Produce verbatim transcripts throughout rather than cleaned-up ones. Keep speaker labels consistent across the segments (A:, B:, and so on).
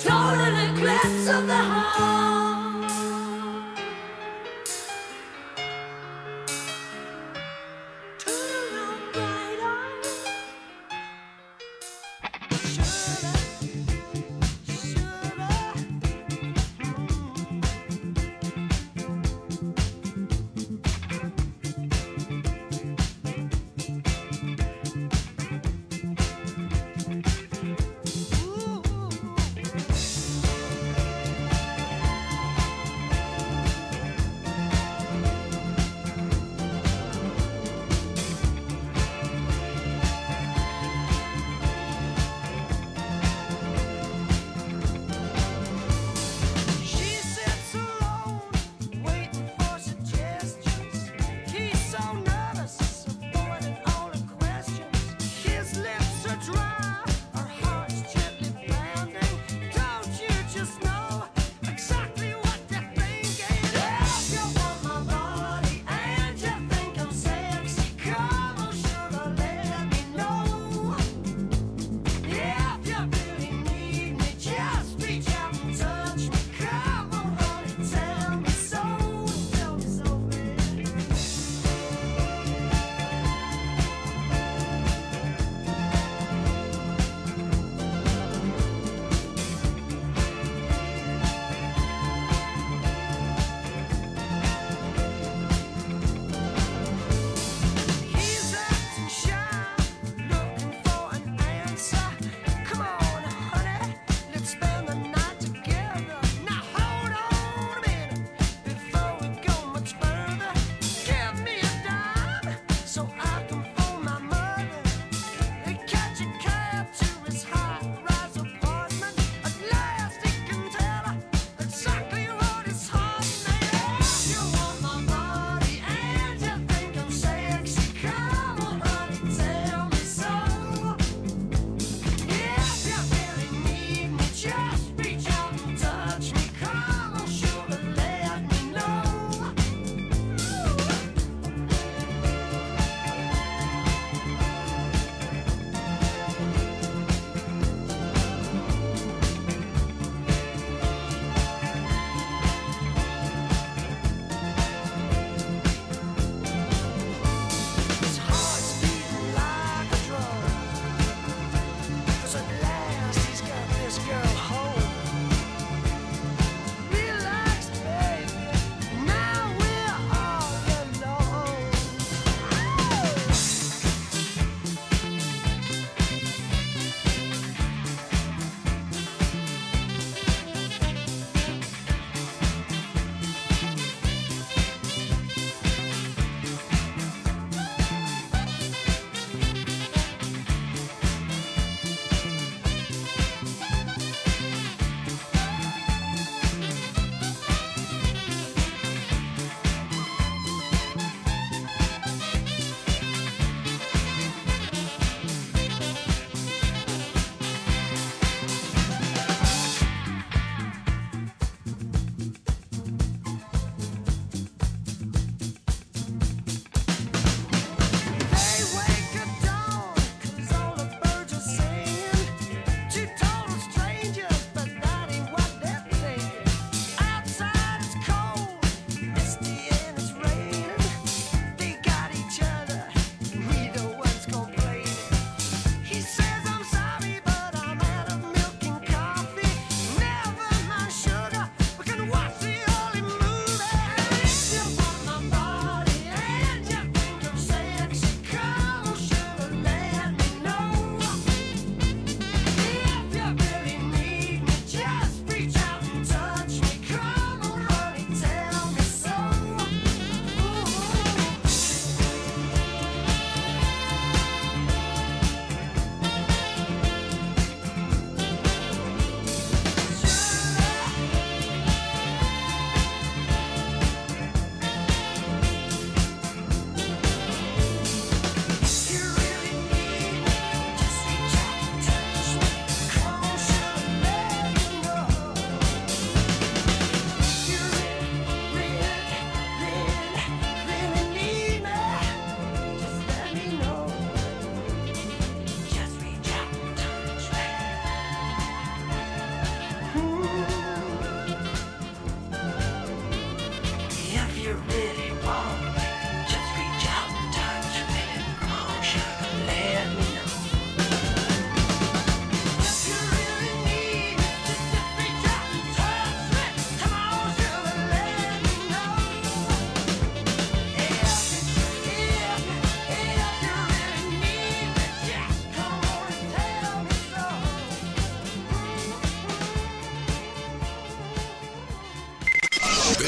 A: total eclipse of the heart.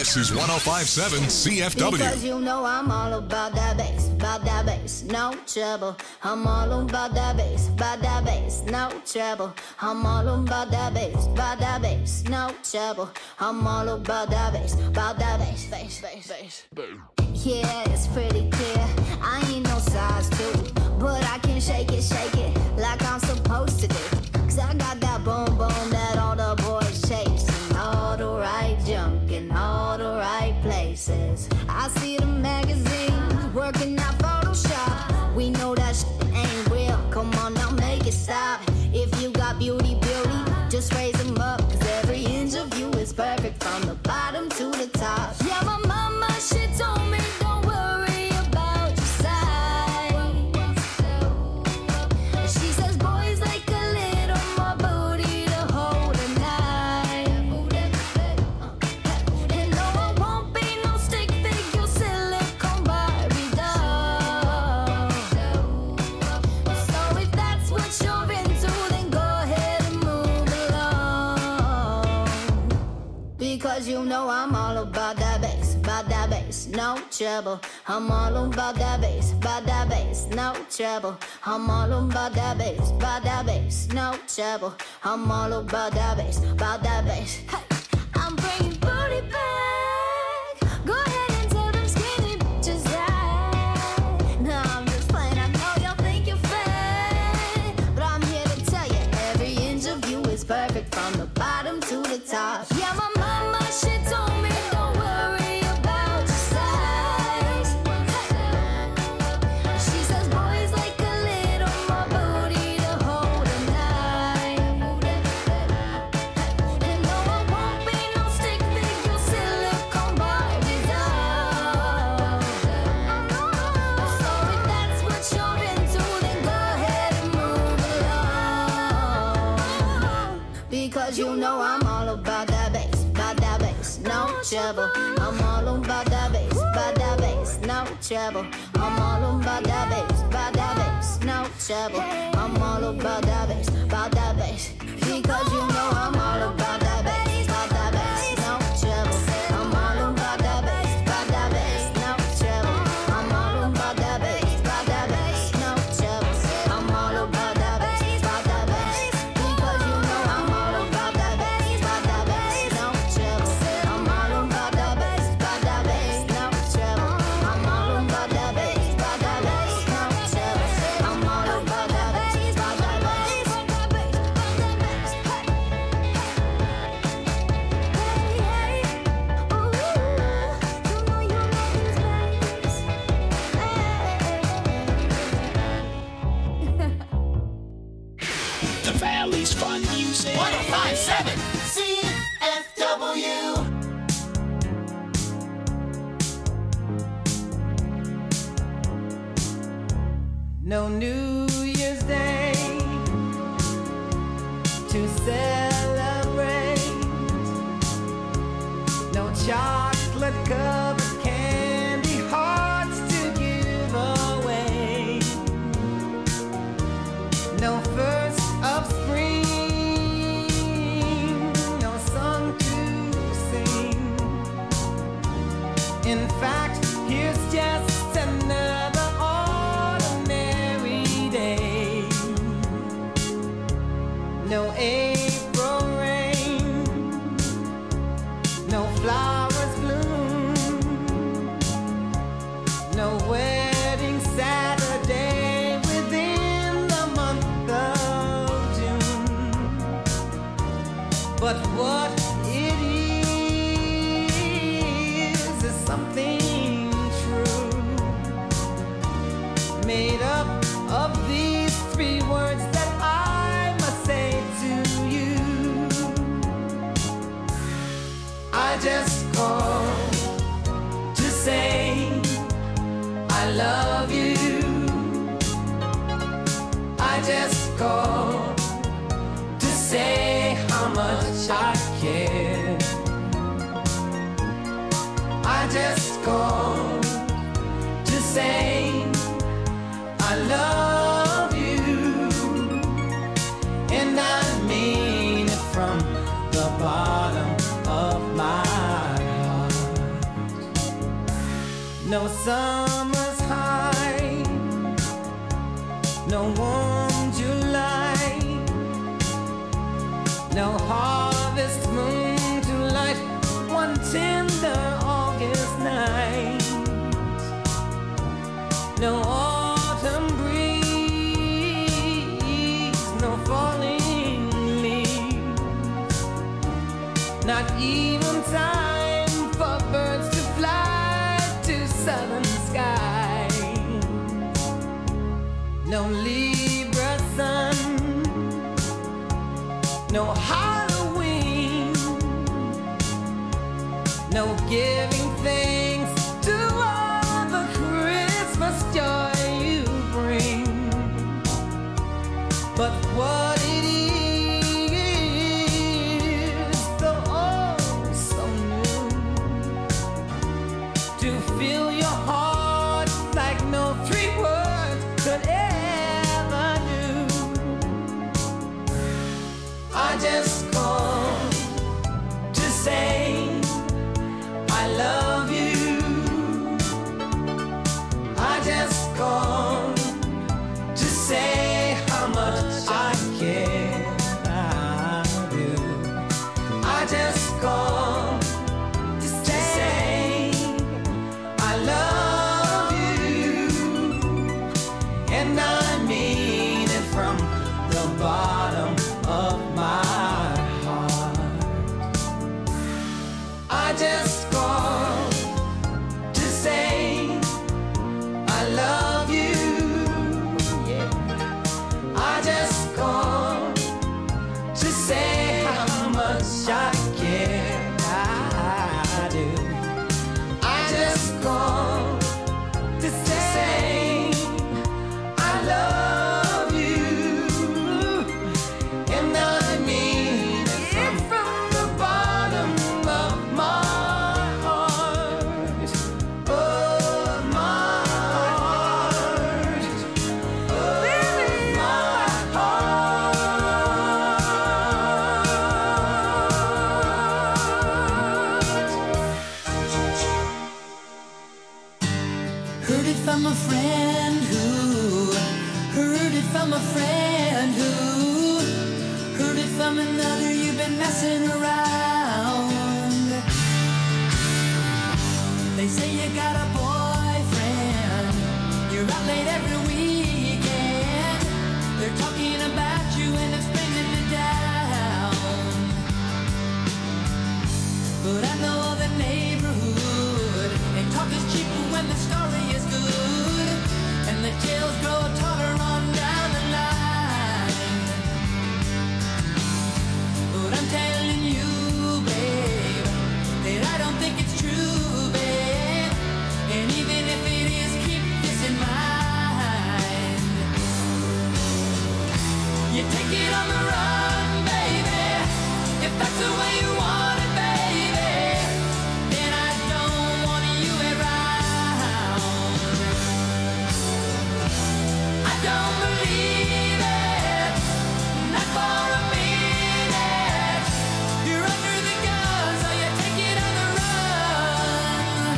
B: This is one oh five point seven C F W.
A: Because you know I'm all about that bass, about that bass, no trouble. I'm all about that bass, about that bass, no trouble. I'm all about that bass, about that bass, no trouble. I'm all about that bass, about that bass, bass, bass, bass. Yeah, it's pretty clear. I ain't no size two, but I can shake it, shake it like I'm supposed to do. Cause I got that boom boom that all the boys chase, and all the right junk in all the right places. I see the magazines working out Photoshop. We know that shit ain't real. Come on now, make it stop. If you got beauty, beauty, just raise them up. Cause every inch of you is perfect from the bottom to the top. Yeah, my mama, she told me don't worry about your size. She says boys like a little more booty to hold a knife. And no, I won't be no stick figure silicone Barbie doll. So if that's what you're into, then go ahead and move along. Because you know I'm all about that bass, about that bass, no trouble. I'm all about that bass, about that bass, no trouble. I'm all about that bass, about that bass, no trouble. I'm all about that bass, about that bass. Hey, I'm bringing booty back. Go ahead and tell them skinny bitches that. No, I'm just playing. I know y'all think you're fat, but I'm here to tell you every inch of you is perfect from the bottom to the top. Yeah, my mama, she told me don't worry about your size. She says boys like a little more booty to hold a knife. And no, I won't be no stick figure silicone Barbie doll. So if that's what you're into, then go ahead and move along. Because you know I'm all about that bass, about that bass, no trouble. I'm all about that bass, about that bass, no trouble. I'm all about that bass, about that bass, no trouble. I'm all about that bass, about that bass. Because you know I'm all about that bass, about that bass, no trouble. I'm all about that bass, about that bass, no trouble. I'm all about that bass, about that bass, no trouble. I'm all about that bass, about that bass. Because you know I'm all about that bass, about that bass, no trouble. I'm all about that bass, about that bass, no trouble. I'm all about that bass, about that bass, no trouble. I'm all about that bass, about that bass, about that bass, about that bass. Hey, hey, ooh, you know you love these bass.
C: The Valley's fun music.
D: one oh five point seven C F W.
E: No New Year's Day to celebrate. No chocolate covered candy hearts to give away. No first of spring, no song to sing. In fact, here's just another ordinary day. No April rain, no flowers bloom, no wedding Saturday within the month of June. But what it is is something true, made up of these three words that I must say to you. I just called to say I love you. I just called to say how much I care. I just called to say I love you, and I mean it from the bottom of my heart. No summer's high, no warm July, no harvest moon to light one tender August night, no autumn breeze, no falling leaves, not even time for birds to fly to southern skies, no Libra sun, no Halloween, no giving thanks to all the Christmas joy you bring. But what it is, though oh so new, to fill your heart like no three words could ever do. I just called to say I love you. I just called to say how much I care. I do. I just called to say I love you, and I mean it from the bottom of my heart. I just called to say I love you. Yeah. I just called to say how much I care. I do. I just called to say I love you, and I mean it from the bottom of my heart. Oh, my heart. Oh, my heart.
F: Heard it from a friend who heard it from a friend who heard it from another. You've been messing around. They say you got a boyfriend. You're out late every weekend. They're talking about you and it's bringing me down. But I know the neighborhood, and talk is cheap when the story is good, and the tales grow taller on down the line. But I'm telling you, babe, that I don't think it's true, babe. And even if it is, keep this in mind. You take it on the run, baby, if that's the way you want it, baby. Then I don't want you around. I don't believe it, not for a minute. You're under the gun, so you take it on the run.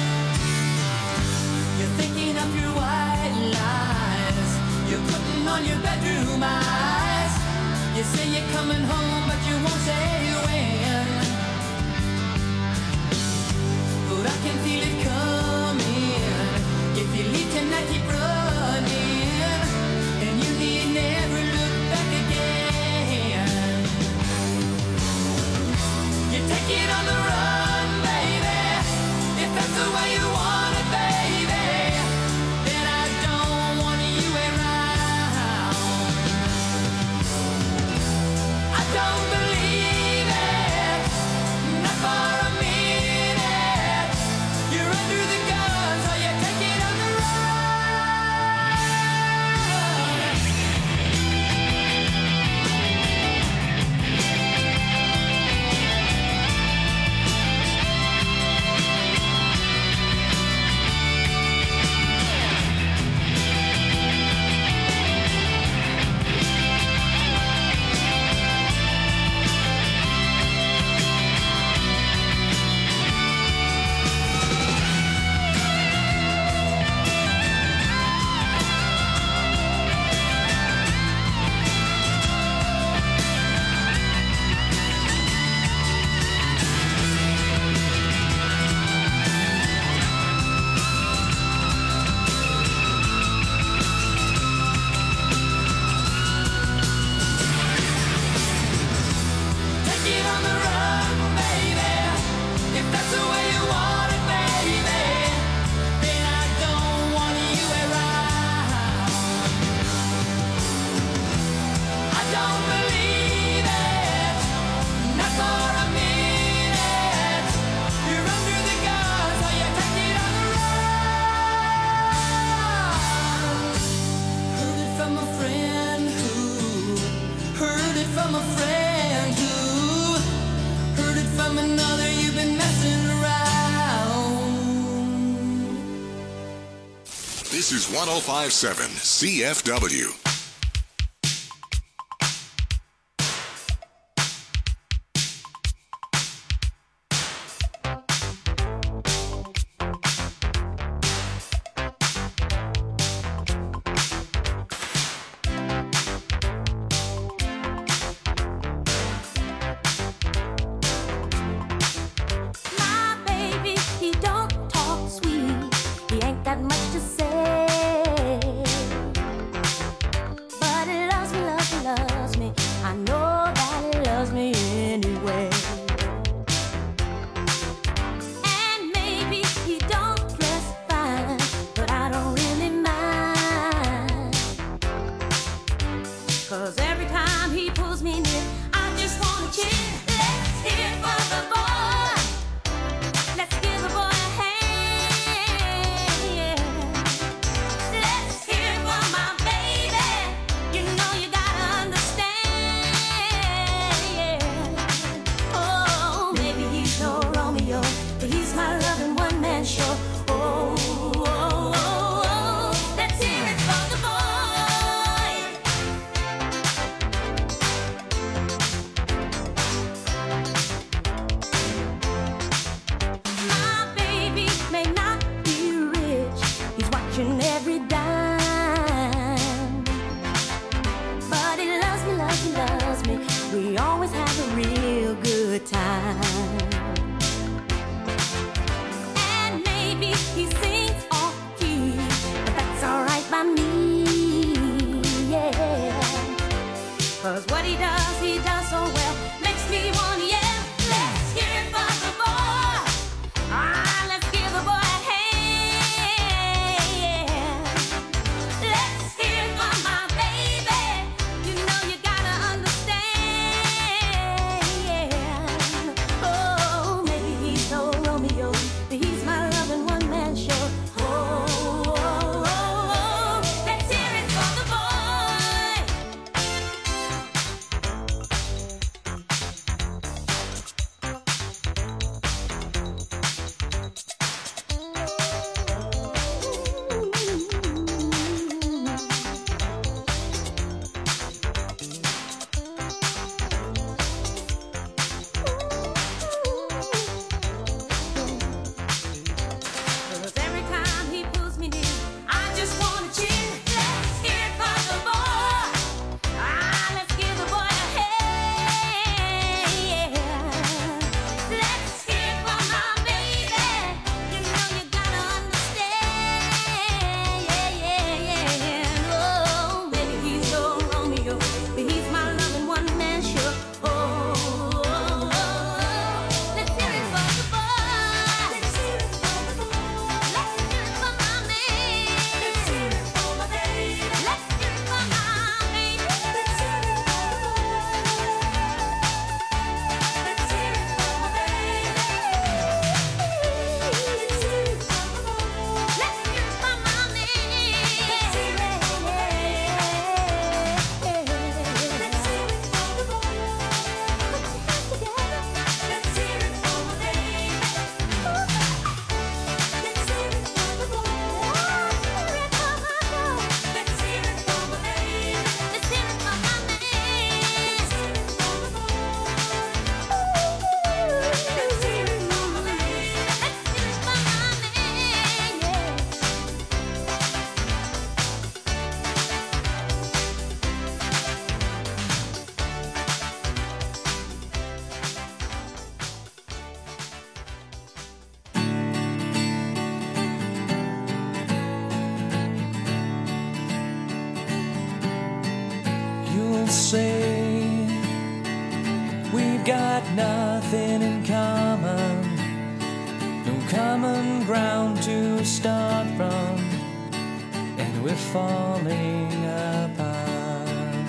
F: You're thinking of your white lies. You're putting on your bedroom eyes. You say you're coming home, but you won't say when.
B: This is one oh five point seven C F W.
E: Say we've got nothing in common, no common ground to start from, and we're falling apart.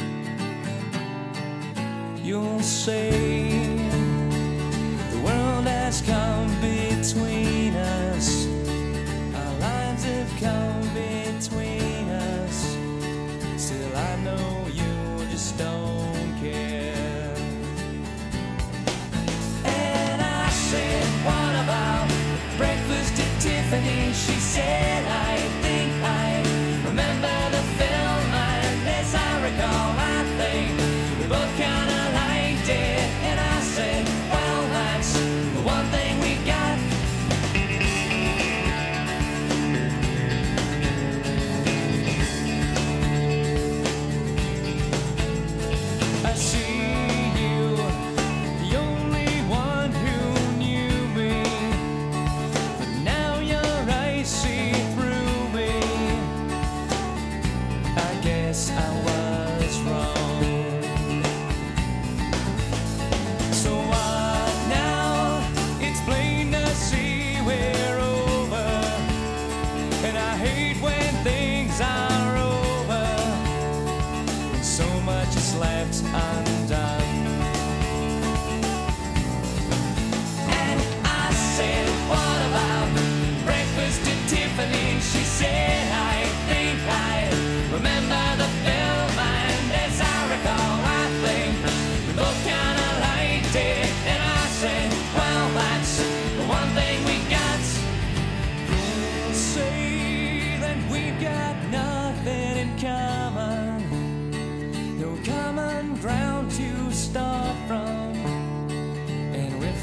E: You'll say the world has come between us, our lines have come between us, still I know you just don't care. And I said, what about breakfast at Tiffany? She said, I think I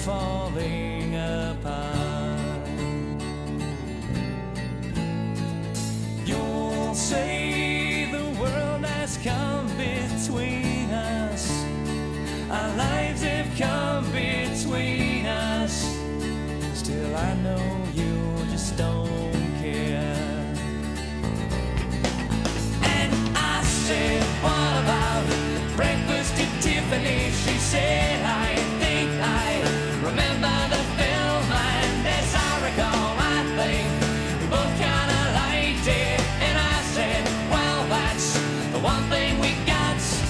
E: falling apart. You'll say the world has come between us, our lives have come between us. Still I know you just don't care. And I said, what about breakfast at Tiffany? She said, I think I remember the film, and as I recall, I think we both kinda liked it. And I said, well, that's the one thing we got.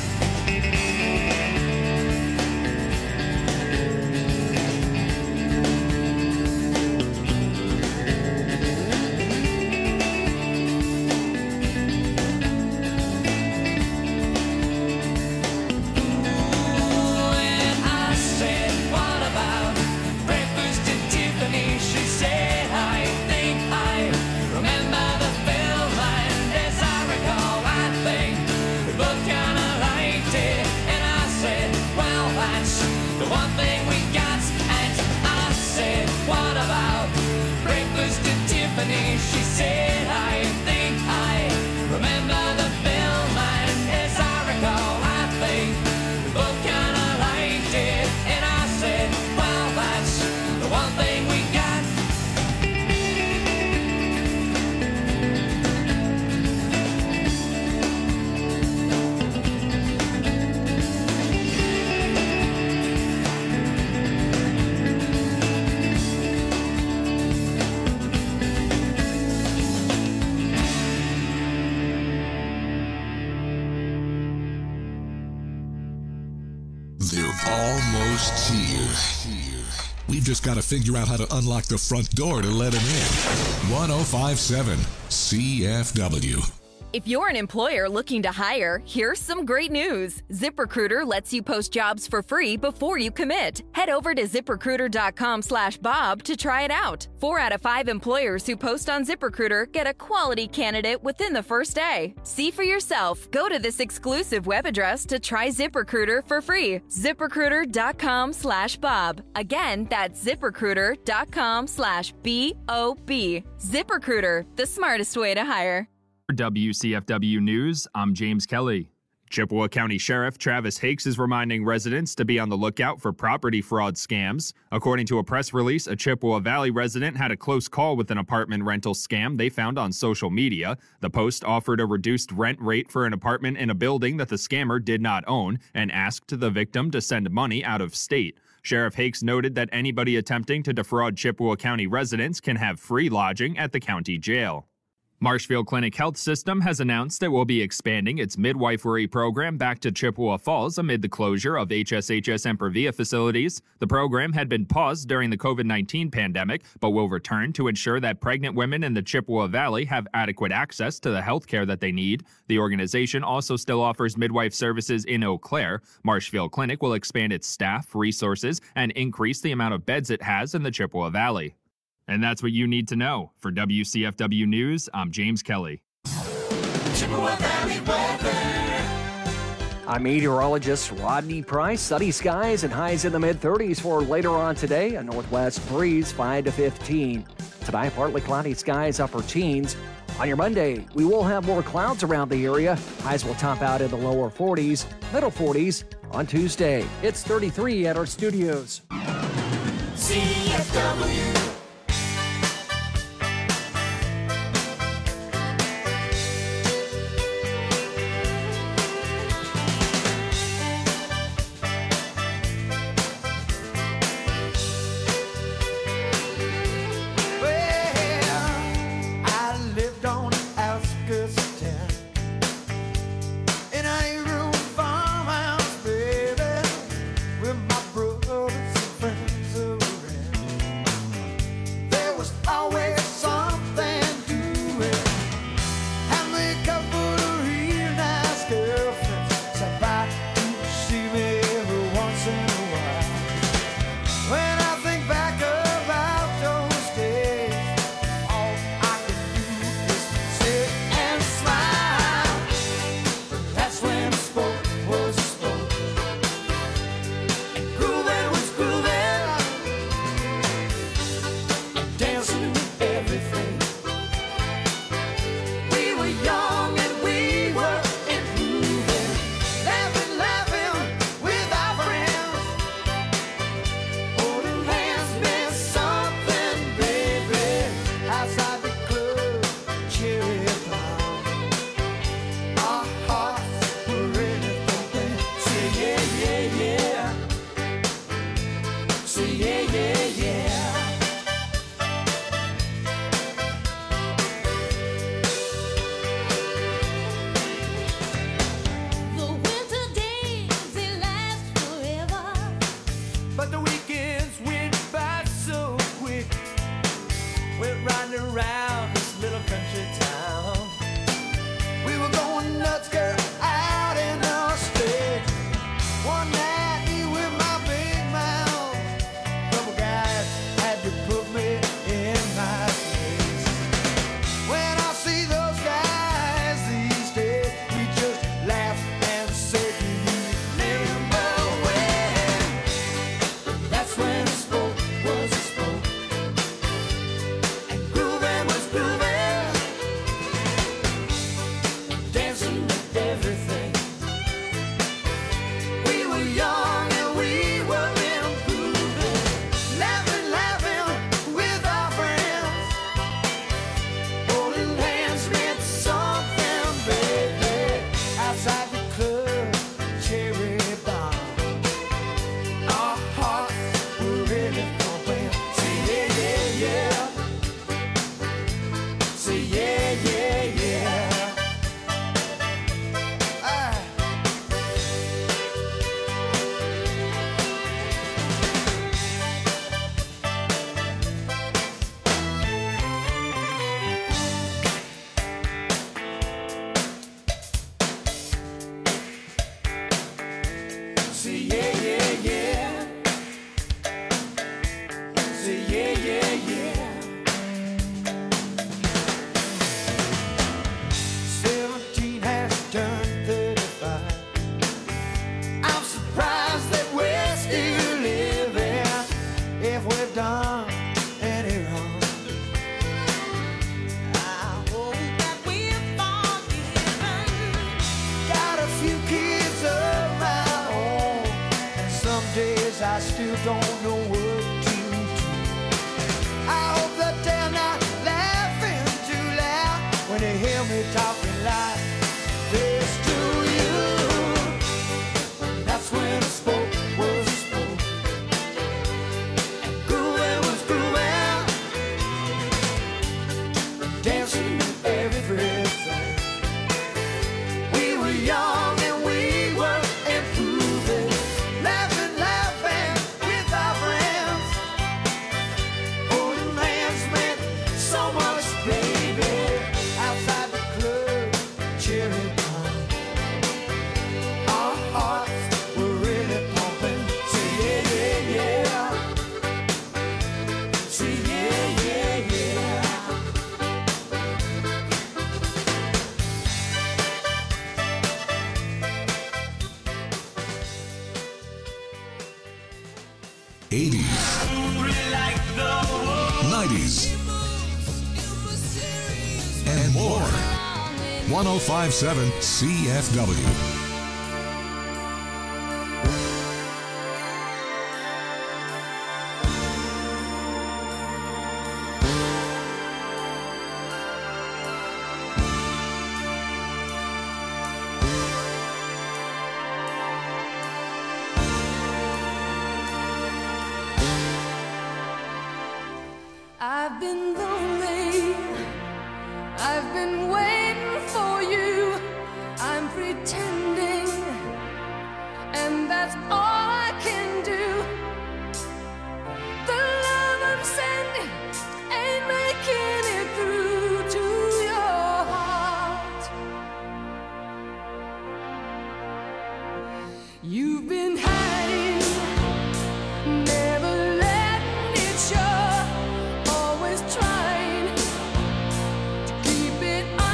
E: She said, I think I remember the film, and as I recall, I think we both kinda liked it. And I said, well, that's the one thing we got.
B: They're almost here. We've just got to figure out how to unlock the front door to let them in. one oh five point seven C F W.
G: If you're an employer looking to hire, here's some great news. ZipRecruiter lets you post jobs for free before you commit. Head over to ZipRecruiter.com slash Bob to try it out. Four out of five employers who post on ZipRecruiter get a quality candidate within the first day. See for yourself. Go to this exclusive web address to try ZipRecruiter for free. ZipRecruiter.com slash Bob. Again, that's ZipRecruiter.com slash B O B. ZipRecruiter, the smartest way to hire.
H: For W C F W News, I'm James Kelly. Chippewa County Sheriff Travis Hakes is reminding residents to be on the lookout for property fraud scams. According to a press release, a Chippewa Valley resident had a close call with an apartment rental scam they found on social media. The post offered a reduced rent rate for an apartment in a building that the scammer did not own and asked the victim to send money out of state. Sheriff Hakes noted that anybody attempting to defraud Chippewa County residents can have free lodging at the county jail. Marshfield Clinic Health System has announced it will be expanding its midwifery program back to Chippewa Falls amid the closure of H S H S Emperor Via facilities. The program had been paused during the covid nineteen pandemic, but will return to ensure that pregnant women in the Chippewa Valley have adequate access to the health care that they need. The organization also still offers midwife services in Eau Claire. Marshfield Clinic will expand its staff, resources, and increase the amount of beds it has in the Chippewa Valley. And that's what you need to know. For W C F W News, I'm James Kelly.
D: Chippewa Valley weather.
I: I'm meteorologist Rodney Price. Sunny skies and highs in the mid thirties for later on today. A northwest breeze five to fifteen. Tonight, partly cloudy skies, upper teens. On your Monday, we will have more clouds around the area. Highs will top out in the lower forties, middle forties on Tuesday. It's thirty-three at our studios.
D: C F W.
F: Say yeah, yeah, yeah.
D: The winter days, they last forever.
F: But the weekends went by so quick. We're riding around this little country town. We were going nuts, girl, out in the sticks. One night, you with my big mouth. Couple guys had to put me in my place. When I see those guys these days, we just laugh and say, do you remember when? That's when a spoke was a spoke. And grooving was grooving. Dancing with everything. We were young and we were improving. Laughing, laughing with our friends. Holding hands meant something, baby. Outside the club, cherry bomb. Our hearts were really pumping. Say yeah, yeah, yeah. Say yeah, yeah, yeah. Ah. Say yeah, yeah, yeah. Say yeah, yeah, yeah. Seventeen has turned thirty-five. I'm surprised that we're still living. If we've done any wrong, I hope that we're forgiven. Got a few kids of my own, and some days I still don't know what to do. I hope that they're not laughing too loud when they hear me talking like this to you. That's when a spoke was a spoke. And grooving was grooving. Dancing with everything. We were young and we were improving. Laughing, laughing with our friends. Holding hands meant so much, baby. Outside the club, cherry bomb. Our hearts were really pumping. Say yeah, yeah, yeah. Say yeah, yeah, yeah.
B: eighties, nineties, and more. one oh five point seven C F W.
F: I've been lonely. I've been waiting for you. I'm pretending, and that's all I can do. The love I'm sending ain't making it through to your heart. You've been hiding, never letting it show. Always trying to keep it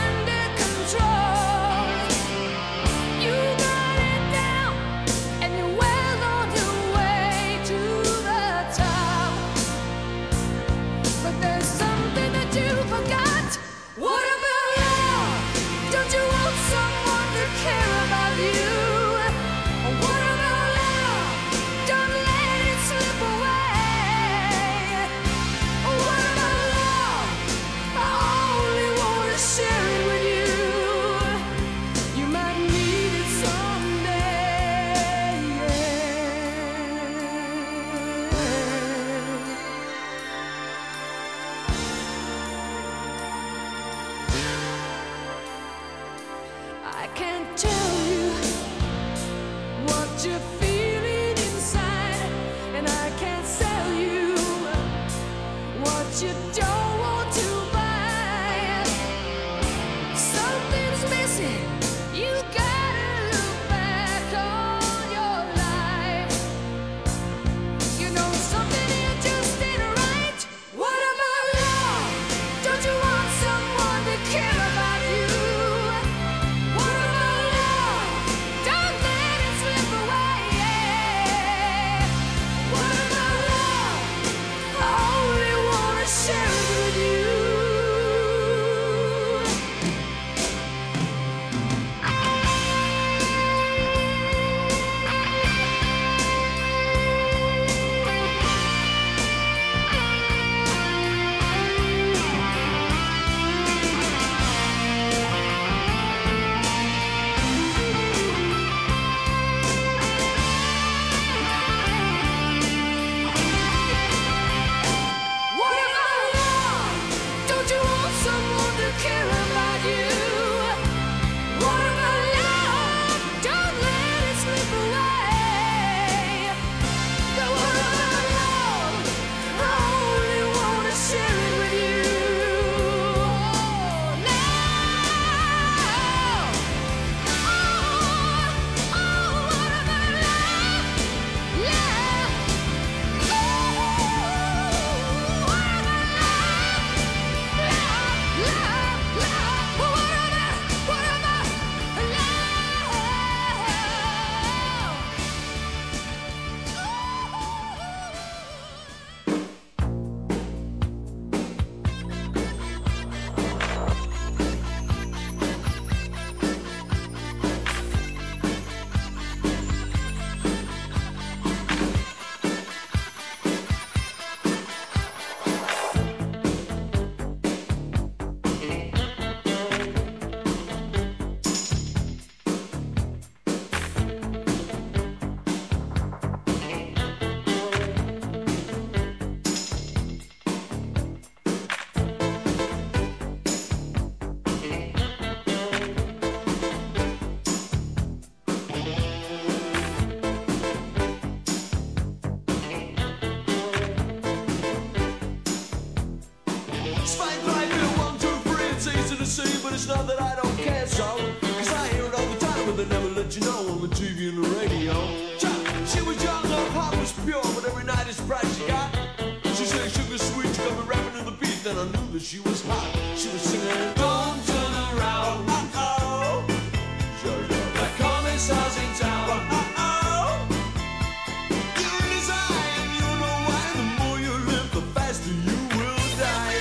F: it's not that I don't care so, cause I hear it all the time, but they never let you know on the T V and the radio. She was young, her heart was pure, but every night it's bright she got. She said sugar sweet, she got me rapping to the beat, then I knew that she was hot. She was singing, don't turn around, uh-oh. Like commissars in town, uh-oh. You're designed, you know why, the more you live, the faster you will die.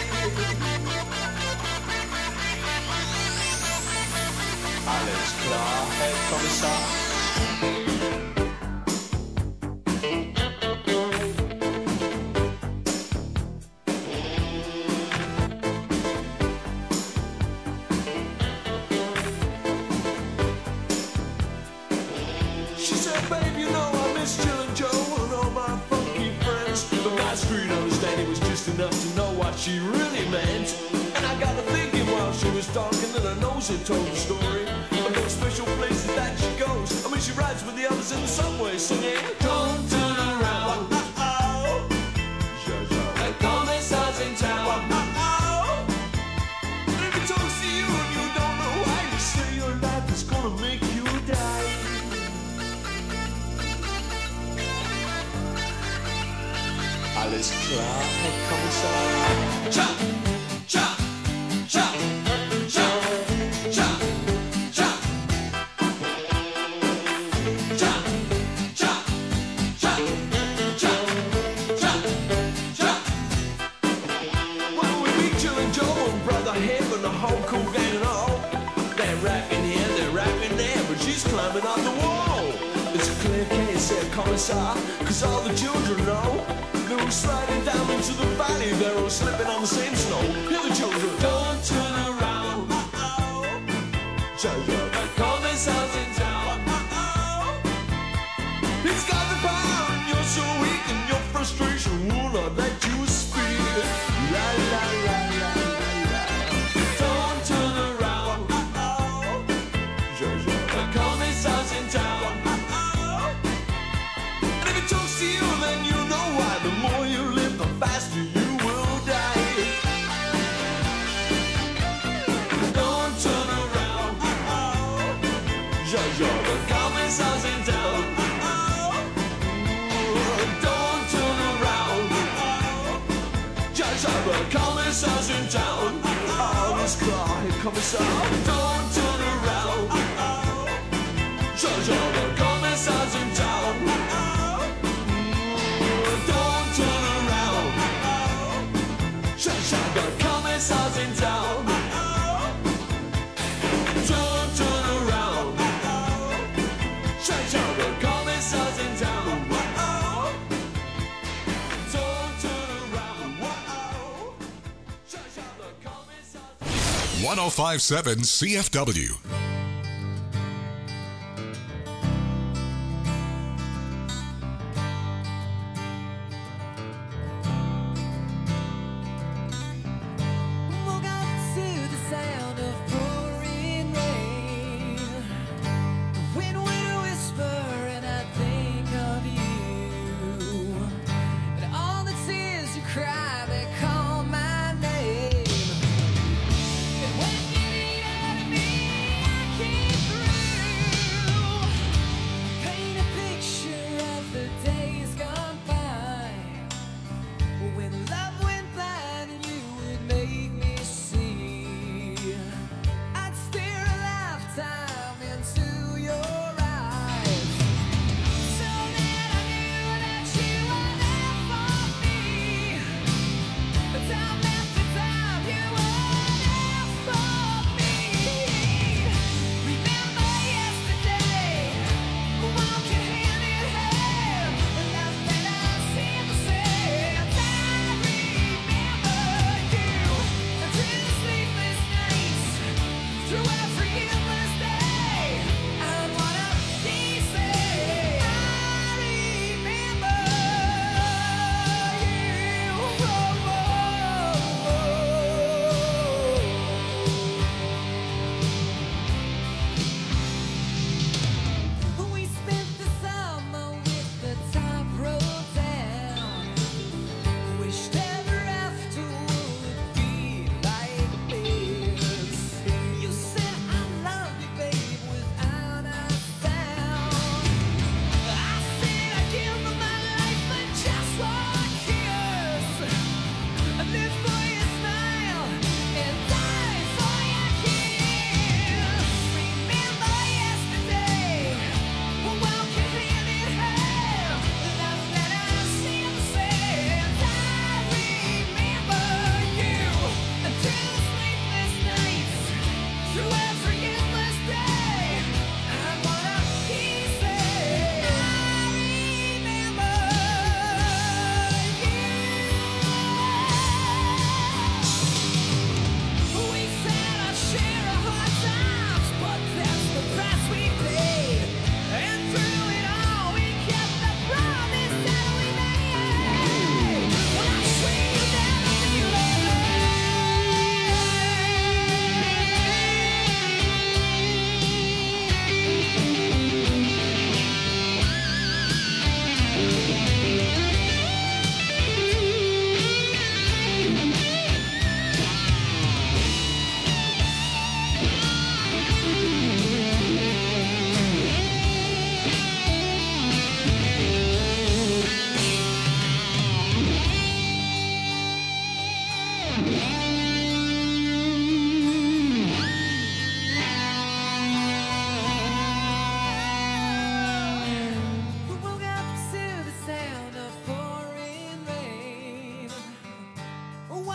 F: Alles klar, Herr Kommissar. Enough to know what she really meant. And I got to thinking while she was talking that her nose had told the story of those special places that she goes. I mean, she rides with the others in the subway singing, don't turn around, uh-oh. Like commissars in town, uh-oh. And if it talks to you and you don't know why, you say your life is gonna make you die. Alles klar, Herr Kommissar. Cha, cha, cha, cha, cha, cha. Cha, cha, cha, cha, cha, cha. Well, we meet Jill and Joe and Brother Hip and the whole cool gang and all. They're rapping here, they're rapping there, but she's climbing up the wall. It's a clear case, Herr Kommissar, cause all the children know. They were sliding down into the valley, they were slipping on the same snow. Hear the children, don't turn around, uh-oh. The commissar's in town, uh-oh. He's got the power and you're so weak, and your frustration will not let you speak. La la la la la la. Don't turn around, uh-oh. The commissar's in town, uh-oh. And if it talks to you, then you know why. The more you live, the faster you will die. Don't turn around, uh-oh. Jojo, the commissar's in town, uh-oh. Don't turn around, uh-oh. Jojo, the commissar's in town, uh-oh. Let's cry, commissar. Don't turn around, uh-oh. Jojo, the commissar's in town, uh-oh. The commissar's in town, uh-oh. Don't turn around, uh-oh. The commissar's in town, uh-oh. Don't turn around, uh-oh. The commissar's
B: one oh five point seven C F W.
E: Cry, they call my name. And when you need out of me,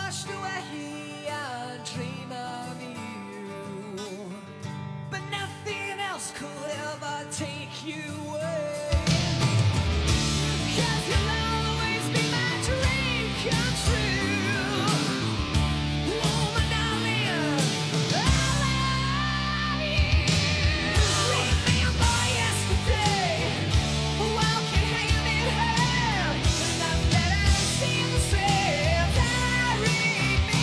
E: washed away, I dream of you, but nothing else could ever take you away. 'Cause you'll always be my dream come true. Woman, darling, I love you. Remember yesterday, walking hand in hand, not that I seem the same. I remember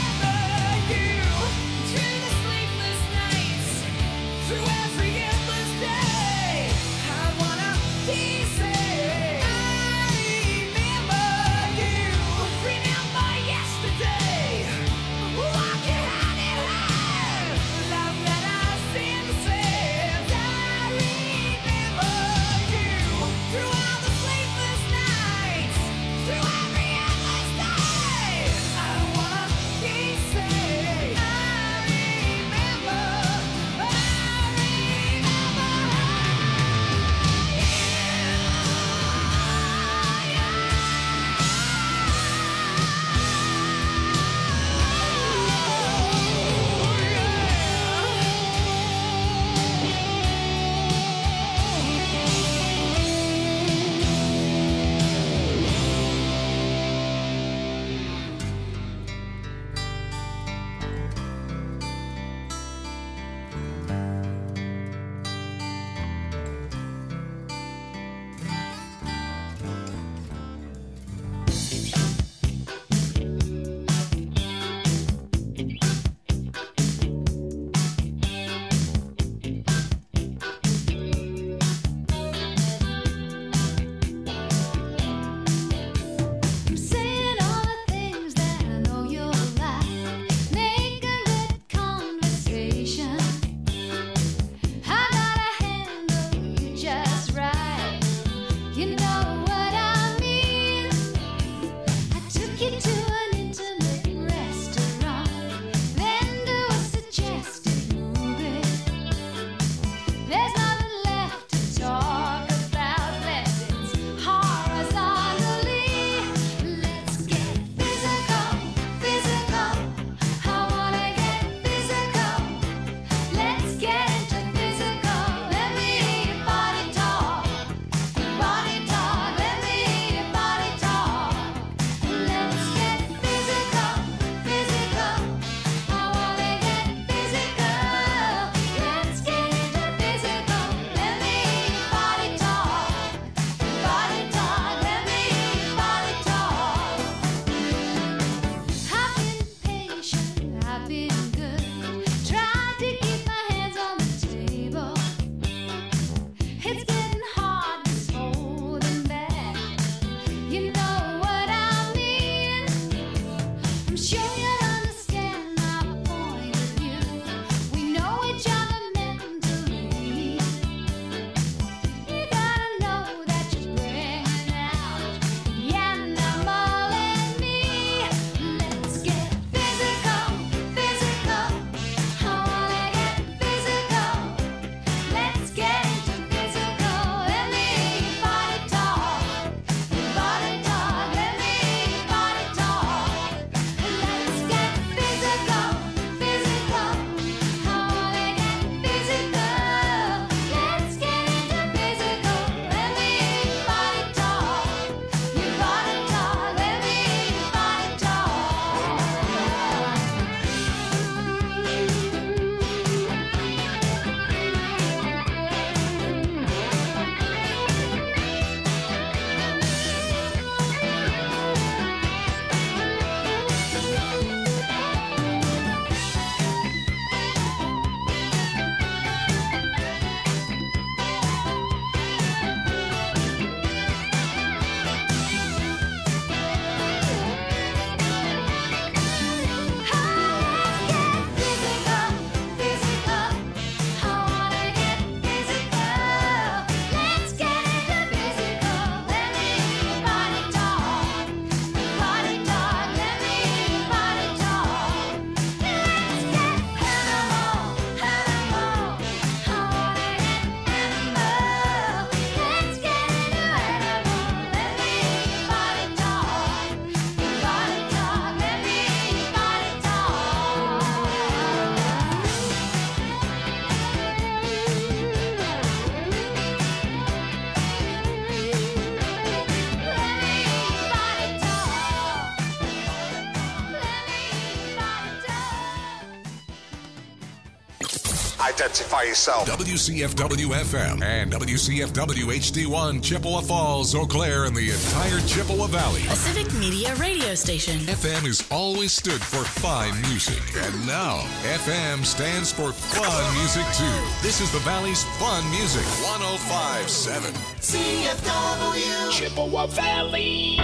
J: identify yourself.
B: W C F W F M and W C F W H D one, Chippewa Falls, Eau Claire, and the entire Chippewa Valley.
K: A Civic Media radio station.
B: F M has always stood for fine music, and now F M stands for fun music too. This is the Valley's fun music. one oh five point seven
D: C F W
C: Chippewa Valley.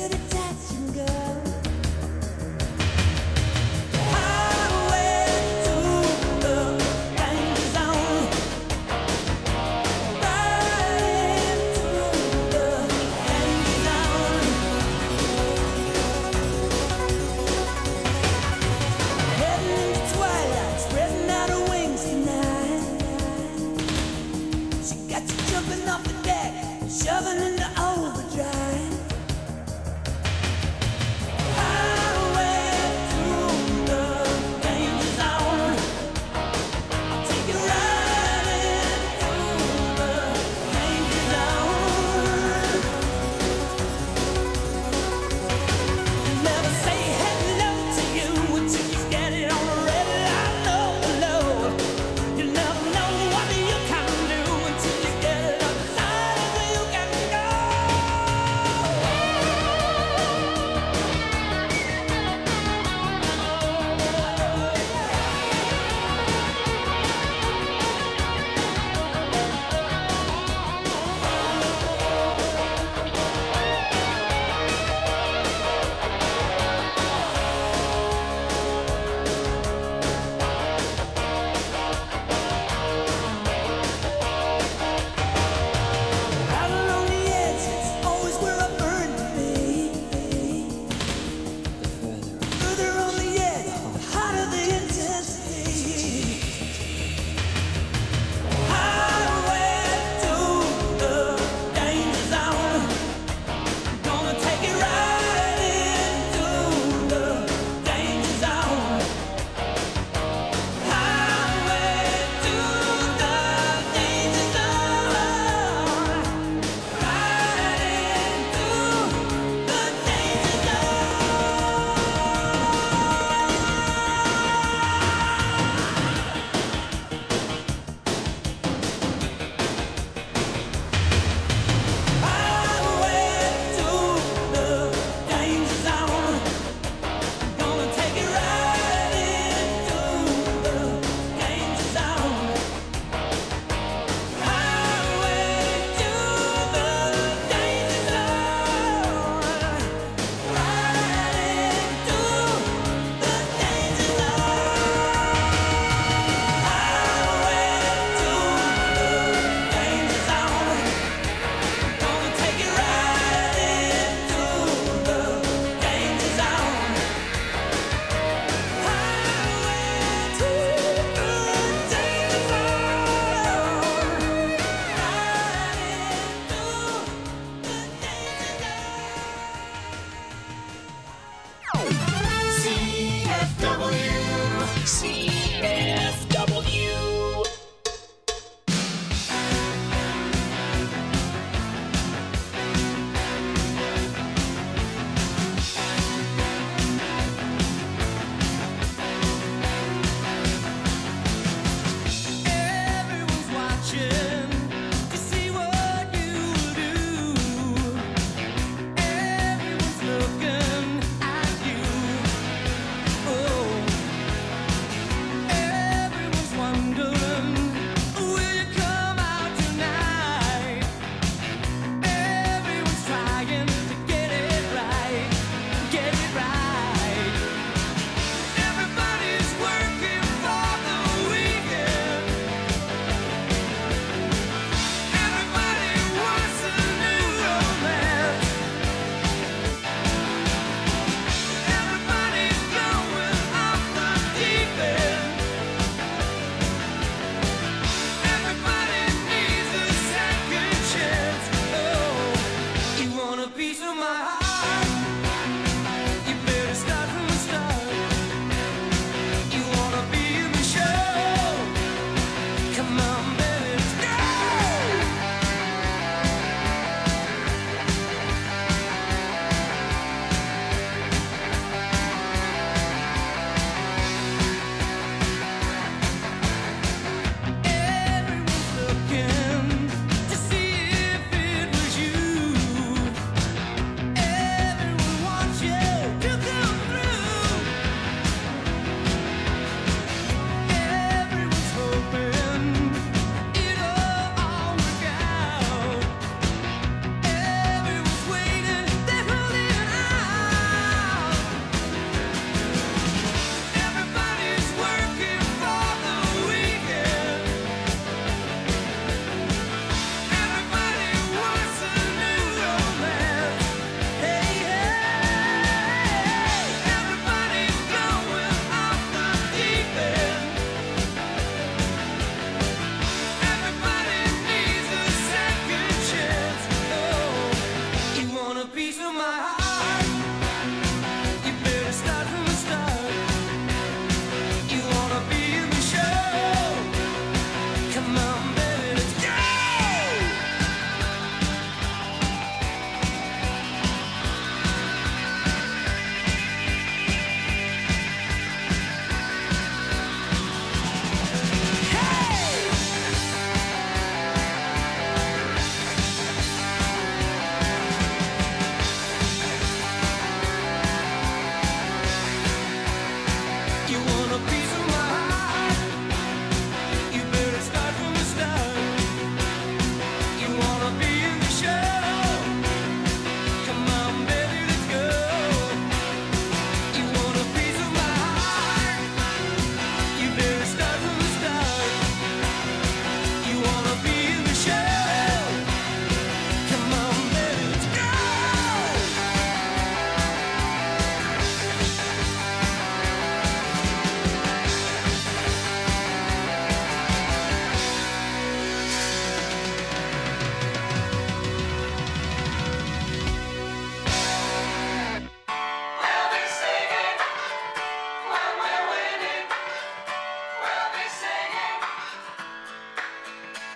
E: Highway to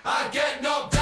F: I get knocked